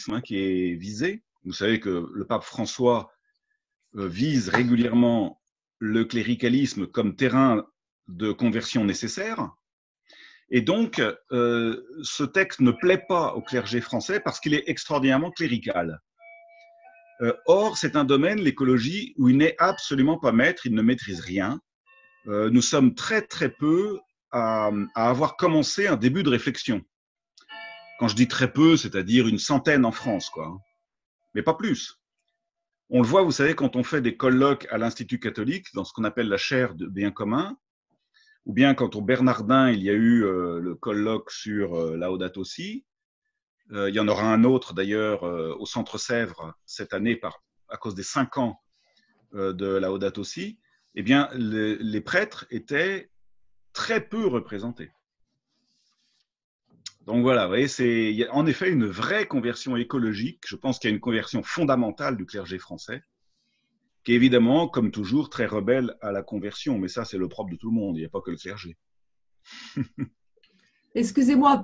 qui est visé. Vous savez que le pape François vise régulièrement le cléricalisme comme terrain de conversion nécessaire. Et donc, ce texte ne plaît pas au clergé français parce qu'il est extraordinairement clérical. Or, c'est un domaine, l'écologie, où il n'est absolument pas maître, il ne maîtrise rien. Nous sommes très très peu à avoir commencé un début de réflexion. Quand je dis très peu, c'est-à-dire une centaine en France, quoi, mais pas plus. On le voit, vous savez, quand on fait des colloques à l'Institut catholique, dans ce qu'on appelle la chaire de biens communs, ou bien quand au Bernardin, il y a eu le colloque sur Laudato Si. Il y en aura un autre d'ailleurs au Centre Sèvres cette année à cause des 5 ans de Laudato Si. Eh bien, les prêtres étaient très peu représentés. Donc voilà, vous voyez, il y a en effet une vraie conversion écologique. Je pense qu'il y a une conversion fondamentale du clergé français, qui est évidemment, comme toujours, très rebelle à la conversion. Mais ça, c'est le propre de tout le monde, il n'y a pas que le clergé. Excusez-moi,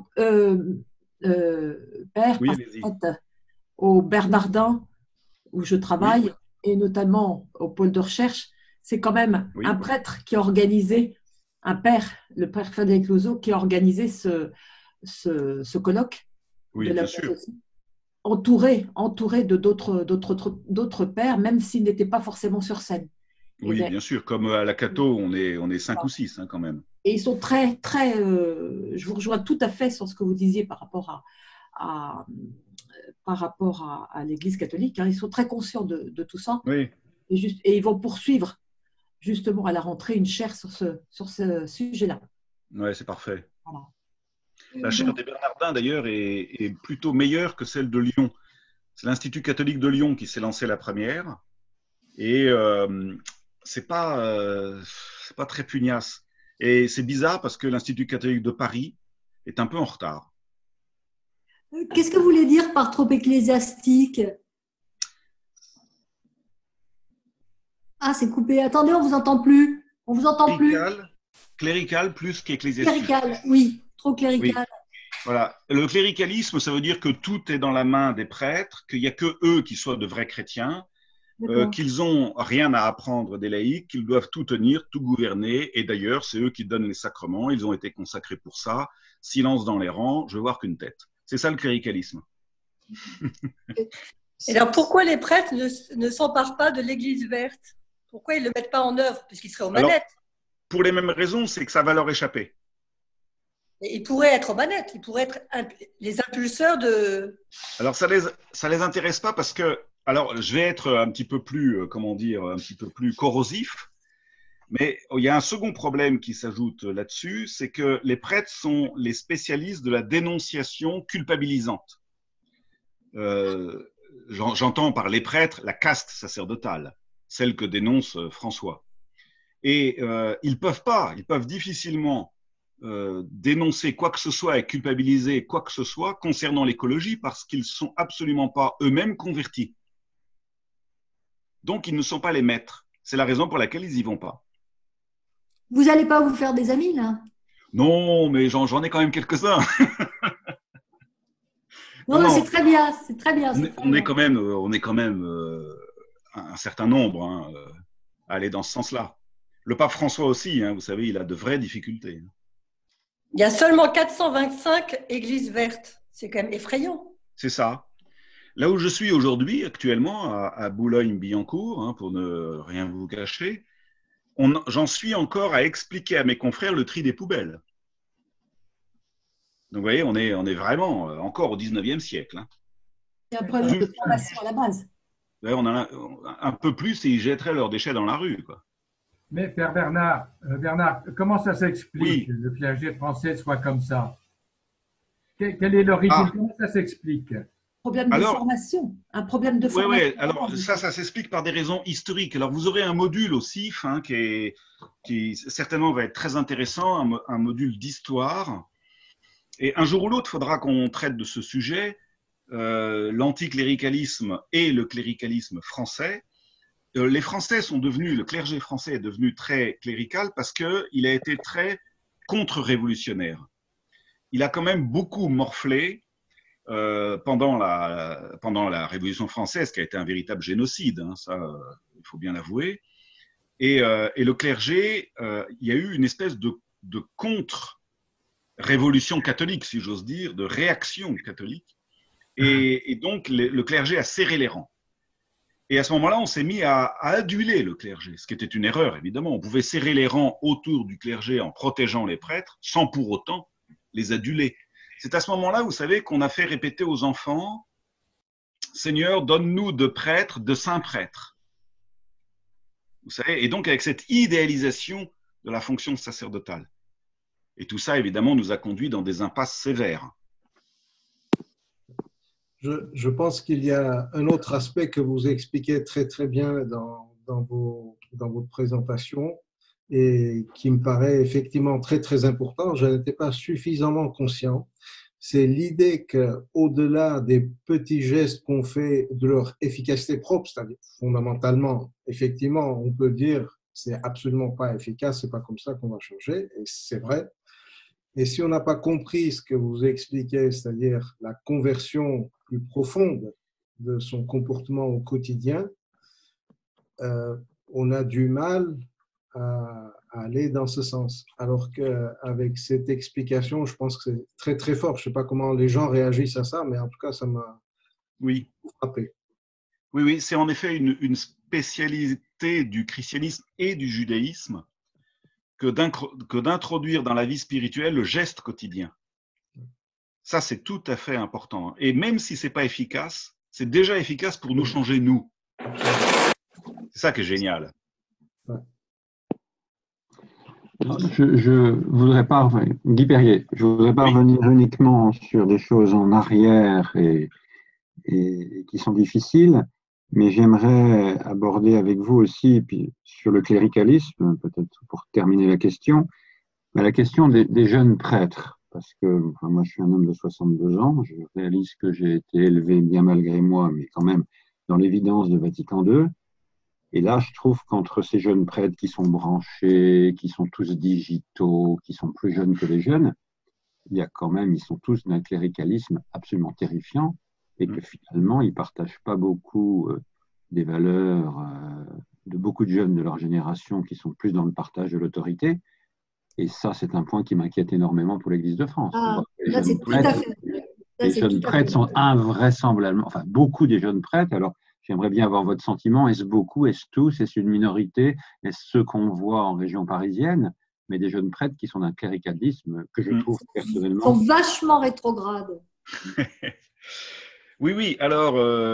Père, Oui, parce allez-y. qu'en fait, au Bernardin, où je travaille, Oui, et notamment au pôle de recherche, c'est quand même un oui, prêtre qui a organisé, un père, le père Frédéric Loiseau, qui a organisé ce colloque de oui, la bien sûr. entouré de d'autres pères, même s'ils n'étaient pas forcément sur scène. Et, Oui, bien sûr. Comme à la Cato, on est 5 ou 6 quand même. et ils sont très, très. Je vous rejoins tout à fait sur ce que vous disiez à, par rapport à l'Église catholique. Hein. Ils sont très conscients de tout ça Oui, et ils vont poursuivre justement à la rentrée une chaire sur ce sujet-là. ouais, c'est parfait. Voilà. La chaire Donc, des Bernardins, d'ailleurs, est plutôt meilleure que celle de Lyon. C'est l'Institut catholique de Lyon qui s'est lancé la première. Et c'est pas très pugnace. Et c'est bizarre parce que l'Institut catholique de Paris est un peu en retard. Qu'est-ce que vous voulez dire par trop ecclésiastique? Ah, c'est coupé. Attendez, on vous entend plus. On vous entend plus. Clérical, clérical plus qu'ecclésiastique. Clérical, oui, trop Oui, clérical. voilà. Le cléricalisme, ça veut dire que tout est dans la main des prêtres, qu'il n'y a que eux qui soient de vrais chrétiens, D'accord. qu'ils ont rien à apprendre des laïcs, qu'ils doivent tout tenir, tout gouverner. Et d'ailleurs, c'est eux qui donnent les sacrements. Ils ont été consacrés pour ça. Silence dans les rangs, je veux voir qu'une tête. C'est ça le cléricalisme. Et alors, pourquoi les prêtres ne s'emparent pas de l'Église verte? Pourquoi ils ne le mettent pas en œuvre? Puisqu'ils seraient aux Alors, manettes. pour les mêmes raisons, c'est que ça va leur échapper. Et ils pourraient être aux manettes. Ils pourraient être les impulseurs de… Alors, ça les intéresse pas parce que, alors, je vais être un petit peu plus, comment dire, un petit peu plus corrosif. Mais il y a un second problème qui s'ajoute là-dessus, c'est que les prêtres sont les spécialistes de la dénonciation culpabilisante. J'entends par les prêtres la caste sacerdotale, celle que dénonce François. Et ils peuvent difficilement dénoncer quoi que ce soit et culpabiliser quoi que ce soit concernant l'écologie parce qu'ils ne sont absolument pas eux-mêmes convertis. Donc, ils ne sont pas les maîtres. C'est la raison pour laquelle ils n'y vont pas. Vous n'allez pas vous faire des amis, là? Non, mais j'en ai quand même quelques-uns. Non, Non, non, non, c'est très bien, c'est très bien, c'est très on est bien. quand même un certain nombre hein, à aller dans ce sens-là. Le pape François aussi, hein, vous savez, il a de vraies difficultés. Il y a seulement 425 églises vertes. C'est quand même effrayant. C'est ça. Là où je suis aujourd'hui, actuellement, à Boulogne-Billancourt, hein, pour ne rien vous cacher, j'en suis encore à expliquer à mes confrères le tri des poubelles. Donc, vous voyez, on est vraiment encore au 19e siècle. Hein. c'est un problème de formation à la base. On a un peu plus et ils jetteraient leurs déchets dans la rue. Quoi. Mais Père Bernard, Bernard, comment ça s'explique Oui. que le clergé français soit comme ça? Quelle est l'origine? Comment ça s'explique? Problème de formation. Un problème de formation. Oui. Alors, ça s'explique par des raisons historiques. Alors, vous aurez un module au CIF hein, qui certainement va être très intéressant, un module d'histoire. Et un jour ou l'autre, il faudra qu'on traite de ce sujet, l'anticléricalisme et le cléricalisme français. Les Français sont devenus, le clergé français est devenu très clérical parce qu'il a été très contre-révolutionnaire. Il a quand même beaucoup morflé pendant la Révolution française, qui a été un véritable génocide, hein, ça, il faut bien l'avouer. Et le clergé, il y a eu une espèce de contre-révolution catholique, si j'ose dire, de réaction catholique. Et donc, le clergé a serré les rangs. Et à ce moment-là, on s'est mis à aduler le clergé, ce qui était une erreur, évidemment. On pouvait serrer les rangs autour du clergé en protégeant les prêtres, sans pour autant les aduler. C'est à ce moment-là, vous savez, qu'on a fait répéter aux enfants « Seigneur, donne-nous de prêtres, de saints prêtres ». Vous savez, et donc avec cette idéalisation de la fonction sacerdotale. Et tout ça, évidemment, nous a conduits dans des impasses sévères. Je pense qu'il y a un autre aspect que vous expliquez très très bien dans votre présentation et qui me paraît effectivement très très important. Je n'étais pas suffisamment conscient. C'est l'idée qu'au-delà des petits gestes qu'on fait, de leur efficacité propre, c'est-à-dire fondamentalement, effectivement, on peut dire c'est absolument pas efficace, c'est pas comme ça qu'on va changer, et c'est vrai. Et si on n'a pas compris ce que vous expliquez, c'est-à-dire la conversion plus profonde de son comportement au quotidien, on a du mal à aller dans ce sens. Alors qu'avec cette explication, je pense que c'est très très fort. Je ne sais pas comment les gens réagissent à ça, mais en tout cas, ça m'a frappé. Oui, oui, c'est en effet une spécialité du christianisme et du judaïsme que d'introduire dans la vie spirituelle le geste quotidien. Ça, c'est tout à fait important. Et même si ce n'est pas efficace, c'est déjà efficace pour nous changer, nous. C'est ça qui est génial. Je voudrais pas, Guy Perrier, je voudrais pas revenir uniquement sur des choses en arrière et qui sont difficiles, mais j'aimerais aborder avec vous aussi, puis sur le cléricalisme, peut-être pour terminer la question, mais la question des jeunes prêtres, parce que moi je suis un homme de 62 ans, je réalise que j'ai été élevé bien malgré moi, mais quand même dans l'évidence de Vatican II. Et là, je trouve qu'entre ces jeunes prêtres qui sont branchés, qui sont tous digitaux, qui sont plus jeunes que les jeunes, il y a quand même, ils sont tous d'un cléricalisme absolument terrifiant et que finalement, ils ne partagent pas beaucoup des valeurs de beaucoup de jeunes de leur génération qui sont plus dans le partage de l'autorité. Et ça, c'est un point qui m'inquiète énormément pour l'Église de France. Là, c'est tout à fait. Les jeunes prêtres sont invraisemblablement, enfin, beaucoup des jeunes prêtres, alors j'aimerais bien avoir votre sentiment. Est-ce beaucoup, est-ce tous, est-ce une minorité, est-ce ceux qu'on voit en région parisienne, mais des jeunes prêtres qui sont d'un cléricalisme que je trouve personnellement… Ils sont vachement rétrogrades. Oui, oui. Alors,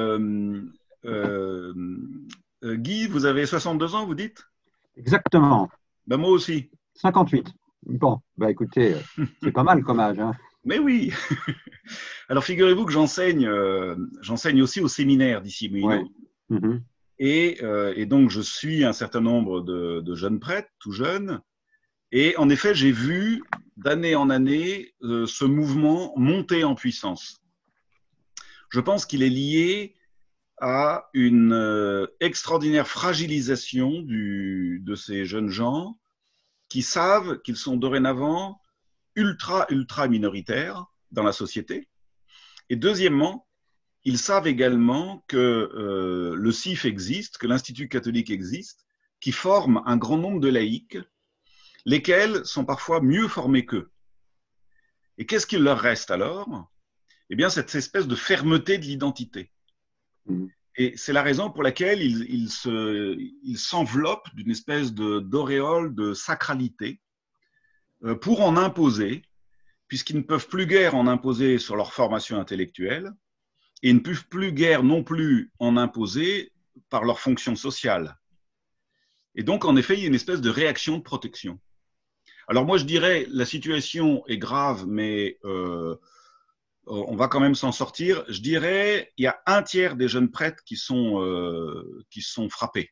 Guy, vous avez 62 ans, vous dites? Exactement. Ben, moi aussi. 58. Bon, bah écoutez, c'est pas mal comme âge. Hein. Mais oui. Alors, figurez-vous que j'enseigne aussi au séminaire d'ici Moulineau. Ouais. Et donc, je suis un certain nombre de jeunes prêtres, tout jeunes. Et en effet, j'ai vu d'année en année ce mouvement monter en puissance. Je pense qu'il est lié à une extraordinaire fragilisation de ces jeunes gens qui savent qu'ils sont dorénavant ultra minoritaires dans la société. Et deuxièmement, ils savent également que le CIF existe, que l'Institut catholique existe, qui forme un grand nombre de laïcs, lesquels sont parfois mieux formés qu'eux. Et qu'est-ce qu'il leur reste alors? Eh bien, cette espèce de fermeté de l'identité. Et c'est la raison pour laquelle ils s'enveloppent d'une espèce d'auréole de sacralité pour en imposer, puisqu'ils ne peuvent plus guère en imposer sur leur formation intellectuelle, et ils ne peuvent plus guère non plus en imposer par leur fonction sociale. Et donc, en effet, il y a une espèce de réaction de protection. Alors moi, je dirais, la situation est grave, mais on va quand même s'en sortir. Je dirais, il y a un tiers des jeunes prêtres qui sont frappés.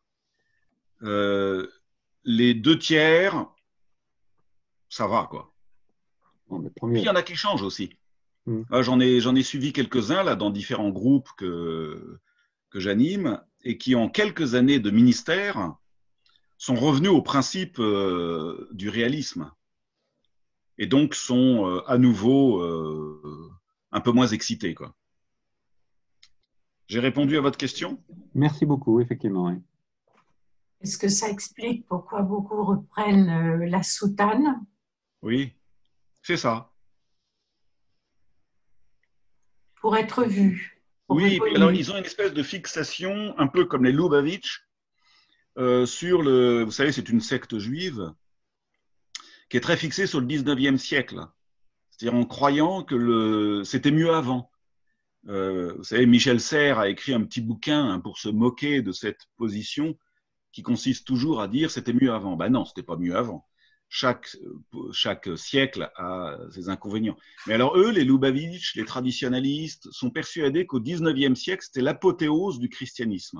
Les 2 tiers, ça va, quoi. Puis il y en a qui changent aussi. J'en ai suivi quelques-uns là dans différents groupes que j'anime et qui, en quelques années de ministère, sont revenus au principe du réalisme et donc sont à nouveau un peu moins excité, quoi. J'ai répondu à votre question? Merci beaucoup, effectivement. Oui. Est-ce que ça explique pourquoi beaucoup reprennent la soutane? Oui, c'est ça. Pour être vus. Oui, puis alors ils ont une espèce de fixation, un peu comme les Lubavitch, sur le. Vous savez, c'est une secte juive qui est très fixée sur le 19e siècle. C'est-à-dire en croyant que c'était mieux avant. Vous savez, Michel Serres a écrit un petit bouquin pour se moquer de cette position qui consiste toujours à dire c'était mieux avant. Ben non, c'était pas mieux avant. Chaque siècle a ses inconvénients. Mais alors eux, les Lubavitch, les traditionalistes, sont persuadés qu'au 19e siècle, c'était l'apothéose du christianisme.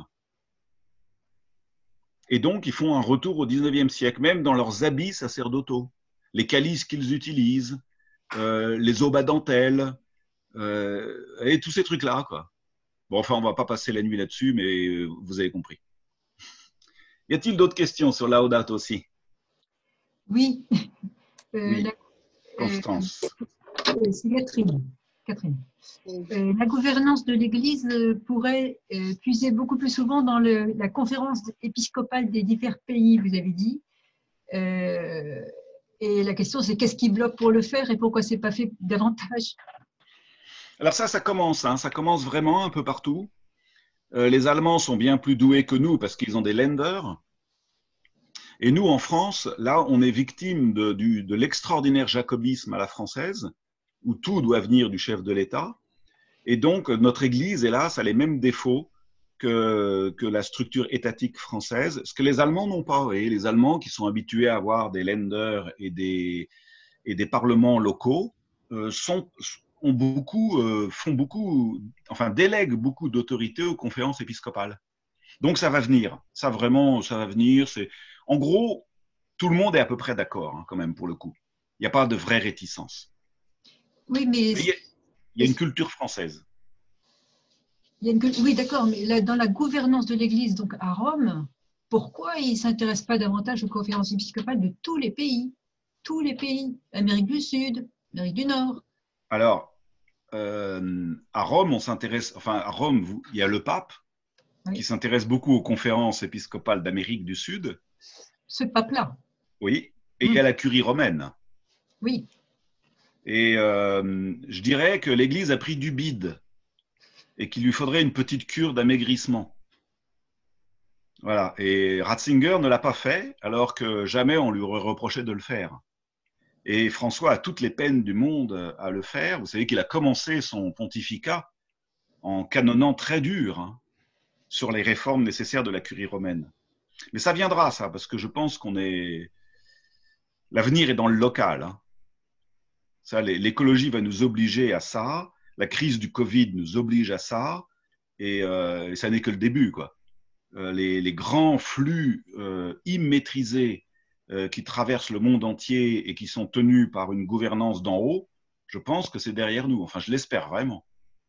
Et donc, ils font un retour au 19e siècle, même dans leurs habits sacerdotaux. Les calices qu'ils utilisent, les aubes à dentelle, et tous ces trucs-là, quoi. Bon, enfin, on va pas passer la nuit là-dessus, mais vous avez compris. Y a-t-il d'autres questions sur Laudato aussi? Oui. Oui. Constance. C'est Catherine. La gouvernance de l'Église pourrait puiser beaucoup plus souvent dans la conférence épiscopale des divers pays, vous avez dit. Et la question, c'est qu'est-ce qui bloque pour le faire et pourquoi c'est pas fait davantage? Alors ça commence, hein, ça commence vraiment un peu partout. Les Allemands sont bien plus doués que nous parce qu'ils ont des Länder. Et nous, en France, là, on est victime de l'extraordinaire jacobisme à la française, où tout doit venir du chef de l'État. Et donc, notre Église, hélas, a les mêmes défauts que la structure étatique française, ce que les Allemands n'ont pas. Et les Allemands, qui sont habitués à avoir des Länder et des parlements locaux, délèguent beaucoup d'autorité aux conférences épiscopales. Donc ça va venir, ça va venir. En gros, tout le monde est à peu près d'accord, hein, quand même, pour le coup. Il n'y a pas de vraie réticence. Oui, mais il y a une culture française. Oui, d'accord, mais dans la gouvernance de l'Église, donc à Rome, pourquoi ils ne s'intéressent pas davantage aux conférences épiscopales de tous les pays? Tous les pays, Amérique du Sud, Amérique du Nord. Alors, à Rome, à Rome, il y a le pape qui s'intéresse beaucoup aux conférences épiscopales d'Amérique du Sud. Ce pape-là. Oui, et il y a la curie romaine. Oui. Et je dirais que l'Église a pris du bide et qu'il lui faudrait une petite cure d'amaigrissement. Voilà. Et Ratzinger ne l'a pas fait, alors que jamais on lui aurait reproché de le faire. Et François a toutes les peines du monde à le faire. Vous savez qu'il a commencé son pontificat en canonnant très dur, hein, sur les réformes nécessaires de la curie romaine. Mais ça viendra, ça, parce que je pense l'avenir est dans le local, hein. Ça, l'écologie va nous obliger à ça. La crise du Covid nous oblige à ça. Et ça n'est que le début, quoi. Les grands flux immaîtrisés qui traversent le monde entier et qui sont tenus par une gouvernance d'en haut, je pense que c'est derrière nous. Enfin, je l'espère vraiment.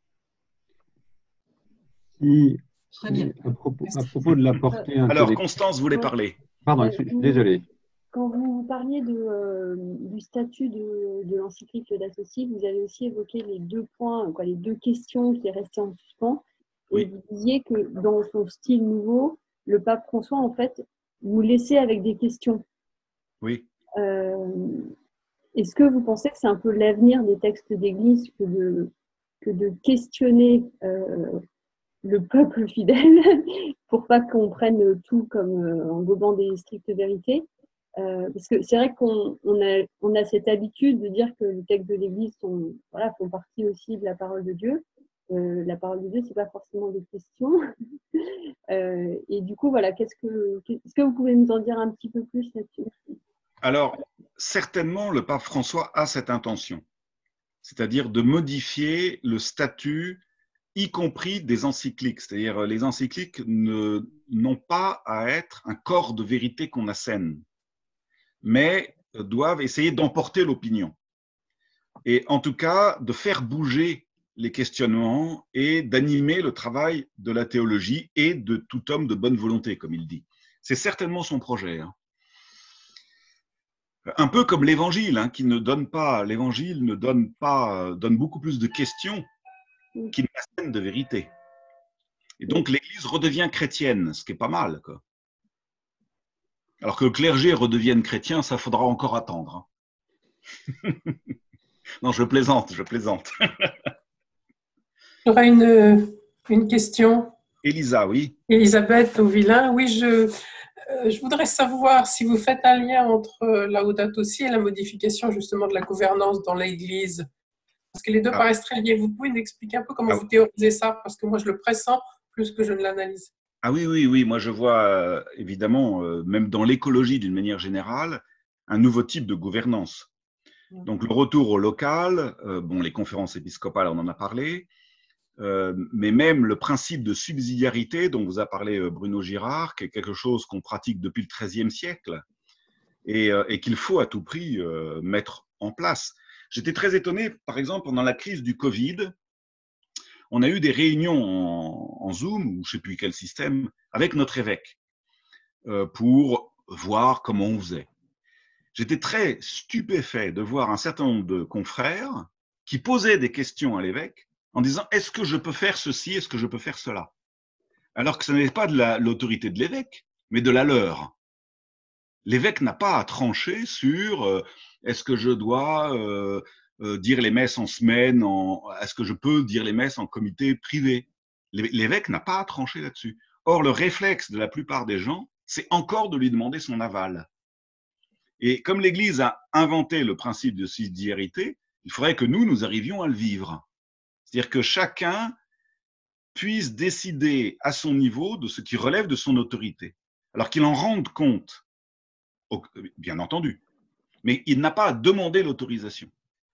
Très bien. À propos de la portée Alors, Constance voulait parler. Pardon, désolé. Quand vous parliez du statut de l'encyclique Laudato Si, vous avez aussi évoqué les deux points, les deux questions qui restaient en suspens. Et vous disiez que dans son style nouveau, le pape François, en fait, vous laissait avec des questions. Oui. Est-ce que vous pensez que c'est un peu l'avenir des textes d'Église que de questionner le peuple fidèle pour pas qu'on prenne tout comme en gobant des strictes vérités? Parce que c'est vrai qu'on a cette habitude de dire que les textes de l'Église font partie aussi de la parole de Dieu. La parole de Dieu, c'est pas forcément des questions. Et du coup, voilà, est-ce que vous pouvez nous en dire un petit peu plus là-dessus? Alors, certainement, le pape François a cette intention, c'est-à-dire de modifier le statut, y compris des encycliques. C'est-à-dire, les encycliques n'ont pas à être un corps de vérité qu'on assène, mais doivent essayer d'emporter l'opinion. Et en tout cas, de faire bouger les questionnements et d'animer le travail de la théologie et de tout homme de bonne volonté, comme il dit. C'est certainement son projet, hein. Un peu comme l'Évangile, hein, qui ne donne pas, l'Évangile ne donne pas, donne beaucoup plus de questions qu'il n'assène de vérité. Et donc l'Église redevient chrétienne, ce qui est pas mal, quoi. Alors que le clergé redevienne chrétien, ça faudra encore attendre. Non, je plaisante, je plaisante. J'aurais une question. Elisa, oui. Elisabeth Auvillain, oui, je voudrais savoir si vous faites un lien entre Laudato Si et la modification justement de la gouvernance dans l'Église. Parce que les deux paraissent très liés. Vous pouvez nous expliquer un peu comment vous théorisez ça? Parce que moi, je le pressens plus que je ne l'analyse. Ah oui, oui, oui. Moi, je vois évidemment, même dans l'écologie d'une manière générale, un nouveau type de gouvernance. Donc, le retour au local, bon, les conférences épiscopales, on en a parlé, mais même le principe de subsidiarité dont vous a parlé Bruno Girard, qui est quelque chose qu'on pratique depuis le XIIIe siècle et qu'il faut à tout prix mettre en place. J'étais très étonné, par exemple, pendant la crise du Covid, on a eu des réunions en Zoom, ou je ne sais plus quel système, avec notre évêque, pour voir comment on faisait. J'étais très stupéfait de voir un certain nombre de confrères qui posaient des questions à l'évêque en disant « Est-ce que je peux faire ceci? Est-ce que je peux faire cela ?» Alors que ce n'est pas de l'autorité de l'évêque, mais de la leur. L'évêque n'a pas à trancher sur est-ce que je dois dire les messes en semaine, est-ce que je peux dire les messes en comité privé? L'évêque n'a pas à trancher là-dessus. Or, le réflexe de la plupart des gens, c'est encore de lui demander son aval. Et comme l'Église a inventé le principe de subsidiarité, il faudrait que nous arrivions à le vivre. C'est-à-dire que chacun puisse décider à son niveau de ce qui relève de son autorité. Alors qu'il en rende compte, bien entendu, mais il n'a pas à demander l'autorisation.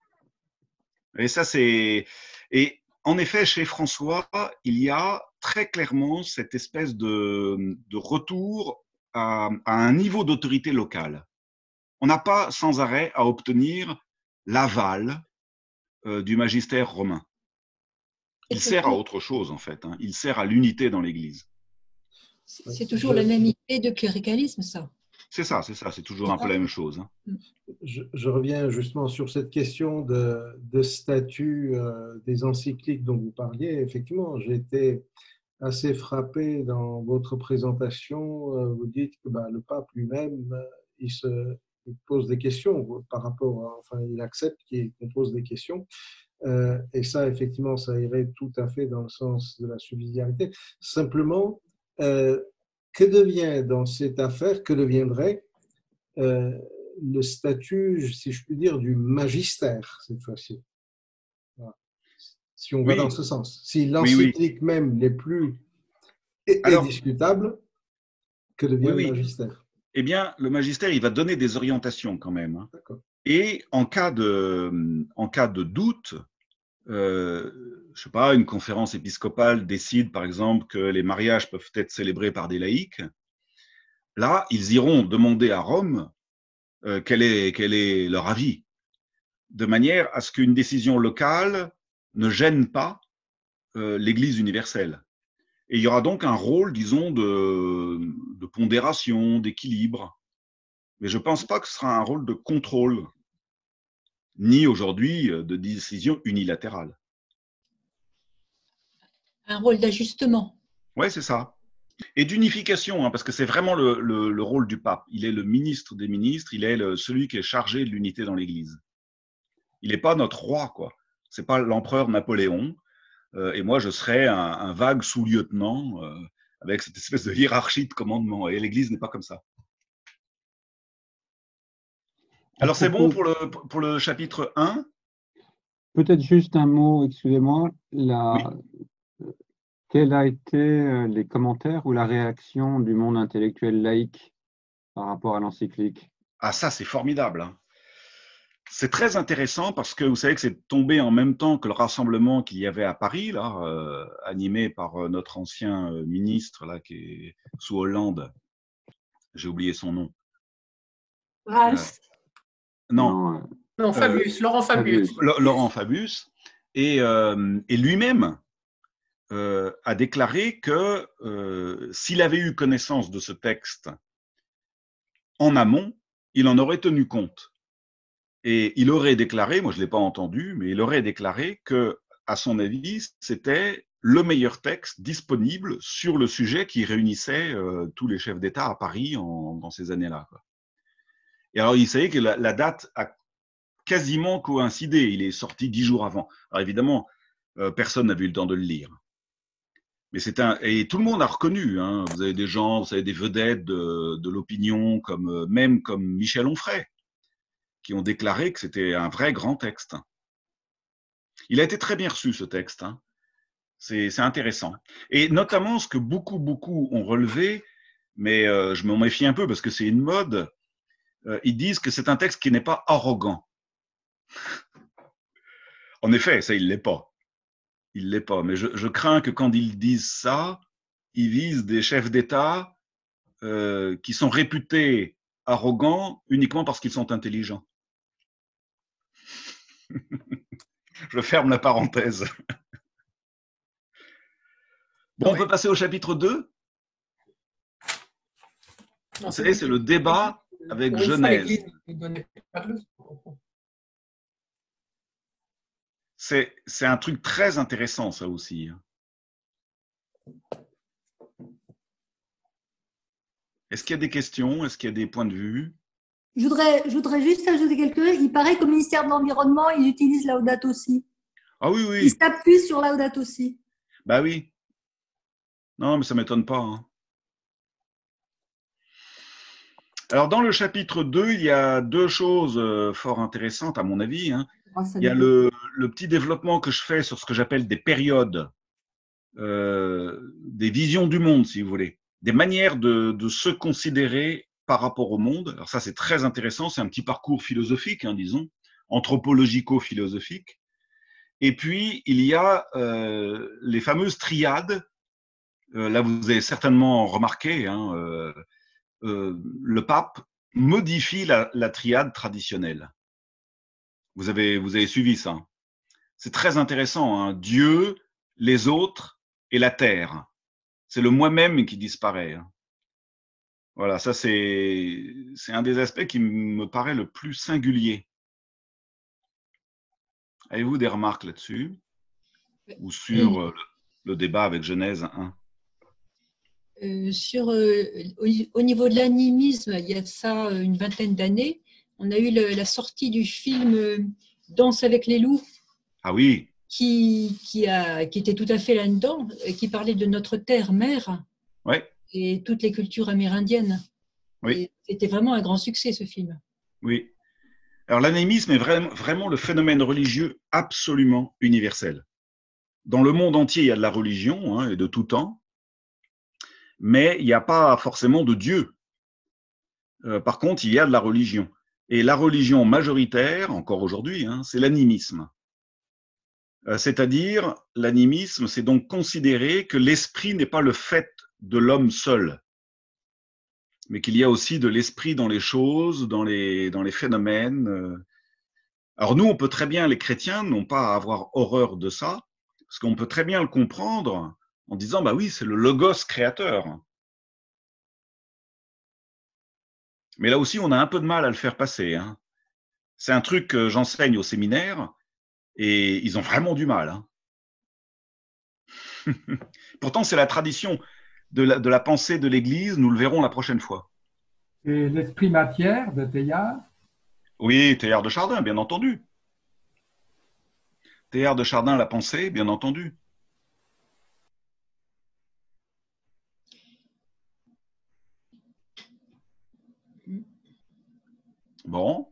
Et ça, c'est. Et en effet, chez François, il y a très clairement cette espèce de retour à un niveau d'autorité locale. On n'a pas sans arrêt à obtenir l'aval du magistère romain. Il sert à autre chose, en fait. Hein. Il sert à l'unité dans l'Église. C'est toujours la même idée de cléricalisme, ça. C'est ça, c'est toujours un peu la même chose. Hein. Je reviens justement sur cette question de statut des encycliques dont vous parliez. Effectivement, j'ai été assez frappé dans votre présentation. Vous dites que le pape lui-même, il pose des questions par rapport à, enfin, il accepte qu'on pose des questions. Et ça, effectivement, ça irait tout à fait dans le sens de la subsidiarité. Simplement, que devient dans cette affaire, que deviendrait le statut, si je puis dire, du magistère cette fois-ci? Voilà. Si on va dans ce sens. Si l'encyclique même n'est plus discutable, que devient le magistère? Eh bien, le magistère, il va donner des orientations quand même. Hein. Et en cas de doute, je sais pas, une conférence épiscopale décide par exemple que les mariages peuvent être célébrés par des laïcs. Là, ils iront demander à Rome quel est leur avis, de manière à ce qu'une décision locale ne gêne pas l'Église universelle. Et il y aura donc un rôle, disons, de pondération, d'équilibre. Mais je ne pense pas que ce sera un rôle de contrôle, ni aujourd'hui de décision unilatérale. Un rôle d'ajustement. Oui, c'est ça. Et d'unification, hein, parce que c'est vraiment le rôle du pape. Il est le ministre des ministres, il est celui qui est chargé de l'unité dans l'Église. Il n'est pas notre roi, quoi. Ce n'est pas l'empereur Napoléon. Et moi, je serais un vague sous-lieutenant avec cette espèce de hiérarchie de commandement. Et l'Église n'est pas comme ça. Alors, c'est bon pour le chapitre 1 ? Peut-être juste un mot, excusez-moi. Quels a été les commentaires ou la réaction du monde intellectuel laïque par rapport à l'encyclique? Ah, ça, c'est formidable. Hein. C'est très intéressant parce que vous savez que c'est tombé en même temps que le rassemblement qu'il y avait à Paris, là, animé par notre ancien ministre là, qui est sous Hollande. J'ai oublié son nom. Valls. Non. Non, Fabius, Laurent Fabius. Laurent Fabius. Et lui-même a déclaré que s'il avait eu connaissance de ce texte en amont, il en aurait tenu compte. Et il aurait déclaré, moi je ne l'ai pas entendu, mais il aurait déclaré que, à son avis, c'était le meilleur texte disponible sur le sujet qui réunissait tous les chefs d'État à Paris dans ces années-là. Et alors, il savait que la date a quasiment coïncidé. Il est sorti 10 jours avant. Alors évidemment, personne n'a eu le temps de le lire. Mais et tout le monde a reconnu. Hein. Vous avez des gens, vous avez des vedettes de l'opinion, même comme Michel Onfray, qui ont déclaré que c'était un vrai grand texte. Il a été très bien reçu, ce texte. Hein. C'est intéressant. Et notamment, ce que beaucoup ont relevé, mais je m'en méfie un peu parce que c'est une mode, ils disent que c'est un texte qui n'est pas arrogant. En effet, ça, il ne l'est pas. Il l'est pas. Mais je crains que quand ils disent ça, ils visent des chefs d'État qui sont réputés arrogants uniquement parce qu'ils sont intelligents. Je ferme la parenthèse. Bon, on peut passer au chapitre 2. Vous savez, c'est le débat avec Genèse. C'est un truc très intéressant, ça aussi. Est-ce qu'il y a des questions? Est-ce qu'il y a des points de vue? Je voudrais juste ajouter quelque chose. Il paraît qu'au ministère de l'Environnement, ils utilisent Laudato Si. Ah oui, oui. Ils s'appuient sur Laudato Si. Bah oui. Non, mais ça ne m'étonne pas. Hein. Alors, dans le chapitre 2, il y a deux choses fort intéressantes, à mon avis. Hein. Il y a le petit développement que je fais sur ce que j'appelle des périodes, des visions du monde, si vous voulez, des manières de se considérer par rapport au monde. Alors ça, c'est très intéressant, c'est un petit parcours philosophique, hein, disons, anthropologico-philosophique. Et puis, il y a les fameuses triades. Là, vous avez certainement remarqué, hein, le pape modifie la triade traditionnelle. Vous avez suivi ça. C'est très intéressant. Hein. Dieu, les autres et la terre. C'est le moi-même qui disparaît. Hein. Voilà, ça c'est un des aspects qui me paraît le plus singulier. Avez-vous des remarques là-dessus? Ou sur le débat avec Genèse 1? Au niveau de l'animisme, il y a de ça une vingtaine d'années, on a eu la sortie du film Danse avec les loups. Ah oui. Qui était tout à fait là-dedans, qui parlait de notre terre-mère et toutes les cultures amérindiennes. Oui. C'était vraiment un grand succès, ce film. Oui. Alors l'animisme est vraiment le phénomène religieux absolument universel. Dans le monde entier, il y a de la religion, hein, et de tout temps, mais il n'y a pas forcément de Dieu. Par contre, il y a de la religion. Et la religion majoritaire, encore aujourd'hui, hein, c'est l'animisme. C'est-à-dire, l'animisme, c'est donc considérer que l'esprit n'est pas le fait de l'homme seul, mais qu'il y a aussi de l'esprit dans les choses, dans les phénomènes. Alors nous, on peut très bien, les chrétiens, n'ont pas à avoir horreur de ça, parce qu'on peut très bien le comprendre en disant, bah oui, c'est le logos créateur. Mais là aussi, on a un peu de mal à le faire passer. Hein. C'est un truc que j'enseigne au séminaire, et ils ont vraiment du mal. Hein. Pourtant, c'est la tradition de la pensée de l'Église, nous le verrons la prochaine fois. Et l'esprit matière de Teilhard? Oui, Teilhard de Chardin, bien entendu. Teilhard de Chardin, la pensée, bien entendu. Bon.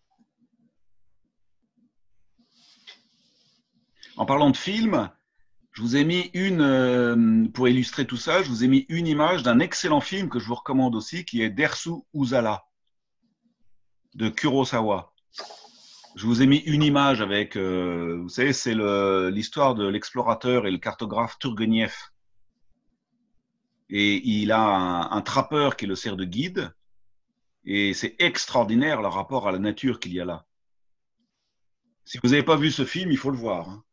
En parlant de film, je vous ai mis pour illustrer tout ça, je vous ai mis une image d'un excellent film que je vous recommande aussi, qui est Dersu Uzala, de Kurosawa. Je vous ai mis une image avec, vous savez, c'est l'histoire de l'explorateur et le cartographe Turgenev. Et il a un trappeur qui le sert de guide, et c'est extraordinaire le rapport à la nature qu'il y a là. Si vous n'avez pas vu ce film, il faut le voir. Hein.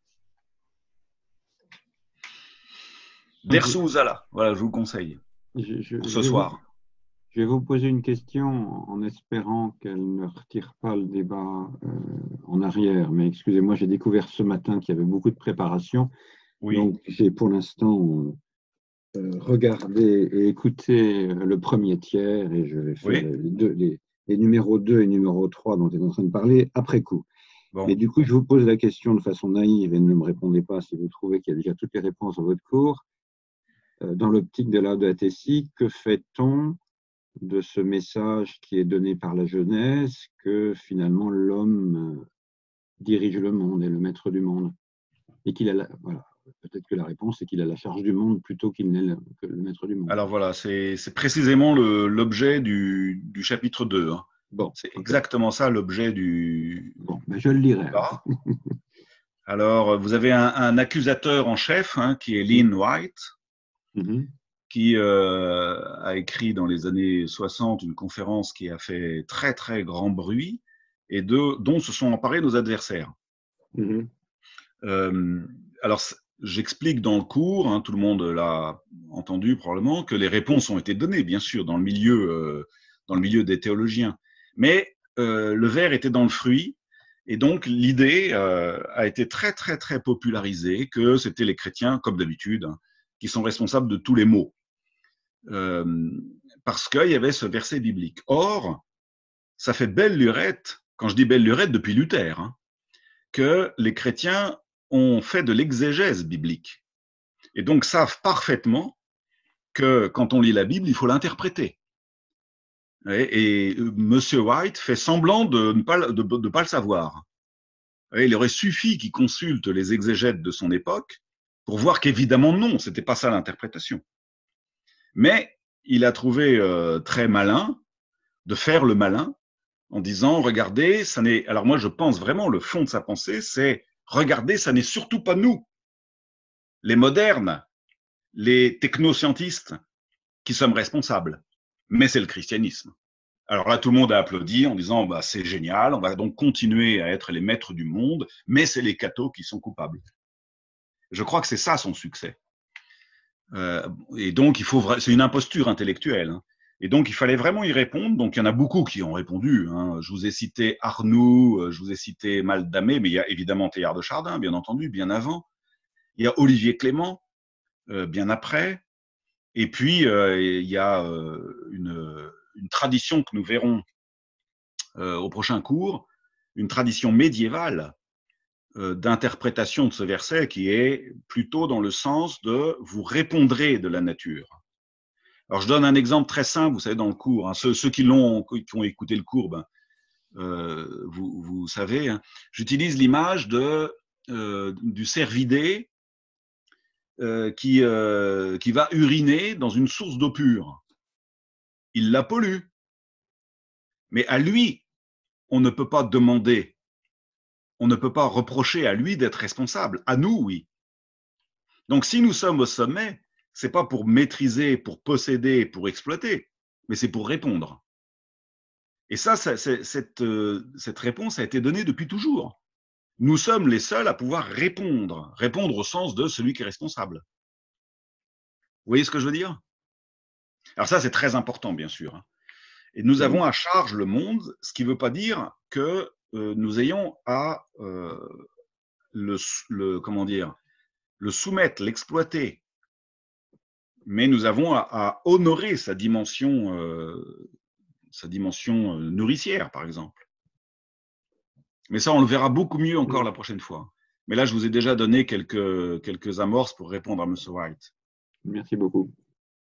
Dersu Uzala, voilà, je vous le conseille pour ce soir. Je vais vous poser une question en espérant qu'elle ne retire pas le débat en arrière. Mais excusez-moi, j'ai découvert ce matin qu'il y avait beaucoup de préparation. Oui. Donc, j'ai pour l'instant regardé et écouté le premier tiers et je vais faire les numéros 2 et numéro 3 dont tu es en train de parler après coup. Bon. Mais du coup, je vous pose la question de façon naïve et ne me répondez pas si vous trouvez qu'il y a déjà toutes les réponses dans votre cours. Dans l'optique de Laudato Si, que fait-on de ce message qui est donné par la jeunesse que finalement l'homme dirige le monde, est le maître du monde et qu'il a voilà, peut-être que la réponse est qu'il a la charge du monde plutôt qu'il n'est que le maître du monde. Alors voilà, c'est précisément l'objet du chapitre 2. Hein. Bon, c'est exactement ça l'objet du... Bon, ben je le lirai. Alors, vous avez un accusateur en chef hein, qui est Lynn White, qui a écrit dans les années 60 une conférence qui a fait très très grand bruit et dont se sont emparés nos adversaires. Alors, j'explique dans le cours, hein, tout le monde l'a entendu probablement, que les réponses ont été données, bien sûr, dans le milieu des théologiens. Mais le ver était dans le fruit, et donc l'idée a été très très très popularisée que c'était les chrétiens, comme d'habitude, hein, qui sont responsables de tous les maux. Parce qu'il y avait ce verset biblique. Or, ça fait belle lurette, quand je dis belle lurette depuis Luther, hein, que les chrétiens ont fait de l'exégèse biblique et donc savent parfaitement que quand on lit la Bible, il faut l'interpréter. Et Monsieur White fait semblant de ne pas le savoir. Et il aurait suffi qu'il consulte les exégètes de son époque pour voir qu'évidemment non, c'était pas ça l'interprétation. Mais il a trouvé très malin de faire le malin en disant, regardez, ça n'est... Alors moi, je pense vraiment, le fond de sa pensée, c'est, regardez, ça n'est surtout pas nous, les modernes, les technoscientistes, qui sommes responsables, mais c'est le christianisme. Alors là, tout le monde a applaudi en disant, bah, c'est génial, on va donc continuer à être les maîtres du monde, mais c'est les cathos qui sont coupables. Je crois que c'est ça son succès. Et donc, c'est une imposture intellectuelle. Hein. Et donc, il fallait vraiment y répondre. Donc, il y en a beaucoup qui ont répondu. Hein. Je vous ai cité Arnoux, je vous ai cité Maldamé, mais il y a évidemment Teilhard de Chardin, bien entendu, bien avant. Il y a Olivier Clément, bien après. Et puis, il y a une tradition que nous verrons au prochain cours, une tradition médiévale d'interprétation de ce verset qui est plutôt dans le sens de « vous répondrez de la nature ». Alors, je donne un exemple très simple, vous savez, dans le cours. Hein, ceux qui ont écouté le cours, ben, vous savez, hein, j'utilise l'image du cervidé qui va uriner dans une source d'eau pure. Il la pollue. Mais à lui, on ne peut pas demander, on ne peut pas reprocher à lui d'être responsable. À nous, oui. Donc, si nous sommes au sommet, ce n'est pas pour maîtriser, pour posséder, pour exploiter, mais c'est pour répondre. Et ça, cette réponse a été donnée depuis toujours. Nous sommes les seuls à pouvoir répondre au sens de celui qui est responsable. Vous voyez ce que je veux dire? Alors ça, c'est très important, bien sûr. Et nous avons à charge le monde, ce qui ne veut pas dire que nous ayons à le soumettre, l'exploiter. Mais nous avons à honorer sa dimension nourricière, par exemple. Mais ça, on le verra beaucoup mieux encore la prochaine fois. Mais là, je vous ai déjà donné quelques amorces pour répondre à M. White. Merci beaucoup.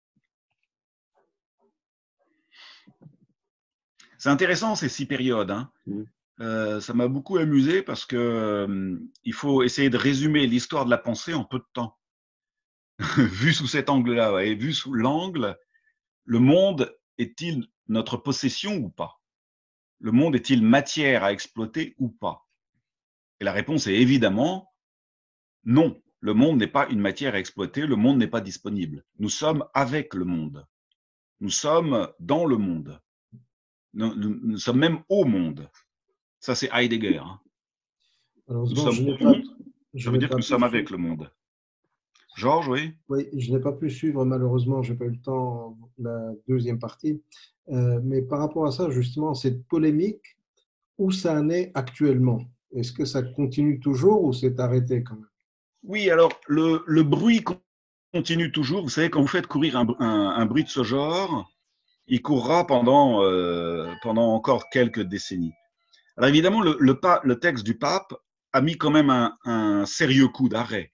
C'est intéressant, ces 6 périodes. Hein. Ça m'a beaucoup amusé parce que il faut essayer de résumer l'histoire de la pensée en peu de temps. Vu sous cet angle-là, ouais, et vu sous l'angle, le monde est-il notre possession ou pas? Le monde est-il matière à exploiter ou pas? Et la réponse est évidemment non. Le monde n'est pas une matière à exploiter, le monde n'est pas disponible. Nous sommes avec le monde. Nous sommes dans le monde. Nous sommes même au monde. Ça, c'est Heidegger. Hein. Alors, nous sommes au monde, ça veut dire que nous sommes avec le monde. Georges, oui. Oui, je n'ai pas pu suivre, malheureusement, je n'ai pas eu le temps, la deuxième partie. Mais par rapport à ça, justement, cette polémique, où ça en est actuellement? Est-ce que ça continue toujours ou c'est arrêté quand même? Oui, alors le bruit continue toujours. Vous savez, quand vous faites courir un bruit de ce genre, il courra pendant encore quelques décennies. Alors évidemment, le texte du pape a mis quand même un sérieux coup d'arrêt.